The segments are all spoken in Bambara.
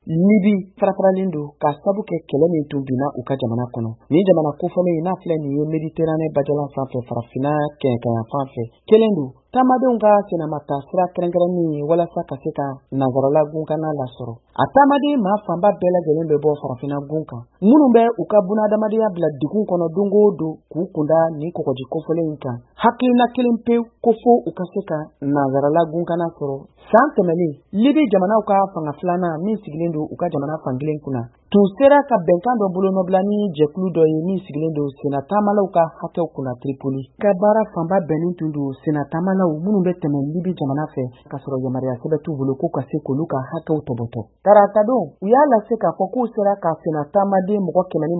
Libi farafaralen don ka sabu kɛ kɛlɛ min tun binna u ka jamana kɔnɔ. Ni jamana kofɔlen in n'a filɛ nin ye Méditerranée bajalan sanfɛ farafina kɛɲɛkɛɲɛ fan fɛ. Kelen don. Taamadenw ka senamata sira kɛrɛnkɛrɛnnen ye walasa ka se ka nanzarala gunkana lasɔrɔ. A taamaden maa fanba bɛɛ lajɛlen bɛ bɔ farafina gun kan. Minnu bɛ u ka bunadamadenya bila digun kɔnɔ don o don k'u kunda ni kɔgɔji kofɔlen in kan. Hakilina kelen pewu ko fo u ka se ka nanzarala gunkana sɔrɔ. San tɛmɛnen, Libi jamanaw ka fanga filanan min sigilen don u ka jamana fankelen kunna. Tun sera ka bɛnkan dɔ bolonɔbila ni jɛkulu dɔ ye min sigilen don senatamalaw ka hakɛw kunna Tripoli. Ka baara fanba bɛnnen tun don senatamalaw minnu bɛ tɛmɛ Libi jamana fɛ ka sɔrɔ yamaruya sɛbɛn t'u bolo k'u ka se k'olu ka hakɛw tɔbɔtɔ. Tarata don, u y'a lase k'a fɔ k'u sera ka senatamaden mɔgɔ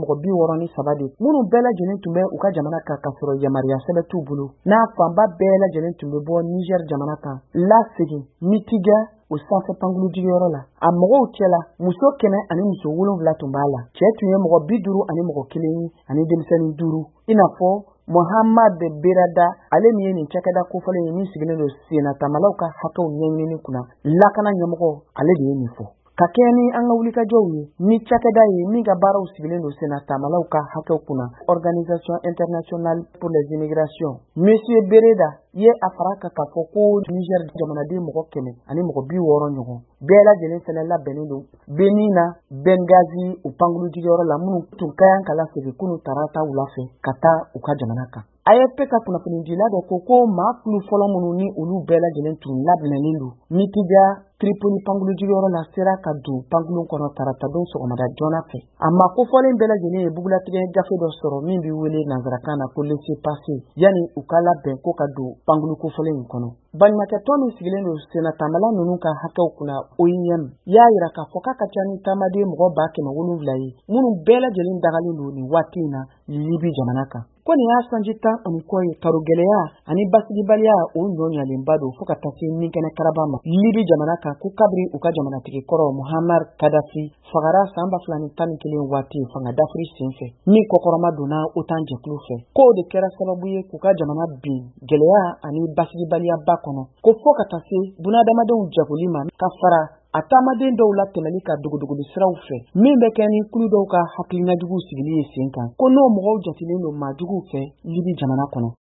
163 de minnu bɛɛ lajɛlen tun bɛ u ka jamana kan ka sɔrɔ yamaruya sɛbɛn t'u bolo. N'a fanba bɛɛ lajɛlen tun bɛ bɔ Niger jamana kan. Lasegin, Mitiga o sanfɛ pankuludigiyɔrɔ la. A mɔgɔw cɛla muso 100 ani muso 7 tun b'a la. Cɛ tun ye mɔgɔ 50 ani mɔgɔ 1 ani denmisɛnnin 5. I n'a fɔ Mohamad Berada, ale min ye nin cakɛda kofɔlen ye min sigilen don senatamalaw ka hakɛw ɲɛɲini kunna. Lakana ɲɛmɔgɔ, ale de ye nin fɔ. Ka kɛɲɛ ni an ka wulikajɔw ye, ni cakɛda ye min ka baaraw sigilen don senatamalaw ka hakɛw kunna. Organisation internationale pour les immigrations. Monsieur Bereda ye a fara ka fɔ ko Niger jamanaden mɔgɔ 100 ani mɔgɔ 60 ɲɔgɔn. Bɛɛ lajɛlen fɛnɛ labɛnnen don Benina, Benghazi u pankuludigiyɔrɔ la minnu tun ka kan ka lasegin kunu tarata wula fɛ ka taa u ka jamana kan. AFP ka kunnafonidila dɔ ko maa kulu fɔlɔ minnu ni olu bɛɛ lajɛlen tun labɛnnen don. Mitiga Tripoli pankuludigiyɔrɔ la sera ka don pankulun kɔnɔ tarata don sɔgɔmada joona fɛ. A ma kofɔlen bɛɛ lajɛlen ye bugulatigɛ gafe dɔ sɔrɔ min bɛ wele nanzarakan na ko laissez-passer yani u ka labɛn ko ka don pankulu kofɔlen in kɔnɔ. Balimakɛ tɔn min sigilen don senatamala ninnu ka hakɛw kunna OIM y'a yira k'a fɔ k'a ka ca ni taamaden mɔgɔ 700 ye minnu bɛɛ lajɛlen dagalen don nin waati in na Libi jamana kan. Ko nin y'a sanji 10 kɔ ye karo gɛlɛya ani basigibaliya o ɲɔɲalenba don fo ka taa se Ninkɛnɛ karaba ma. Libi jamana kan ko kabiri u ka jamanatigi kɔrɔ Muhammad Kadafi fagara san 2011 waati fanga dafiri senfɛ min kɔkɔrɔma donna OTAN jɛkulu fɛ. K'o de kɛra sababu ye k'u ka jamana bin gɛlɛya ani basigibaliya ba kɔnɔ ko fo ka taa se bunadamadenw jagoli ma ka fara a taamaden dɔw la tɛmɛli ka duguduguli siraw fɛ min bɛ kɛ ni kulu dɔw ka hakilinajugu sigili ye sen kan ko n'o mɔgɔw jatilen don maajuguw fɛ Libi jamana kɔnɔ.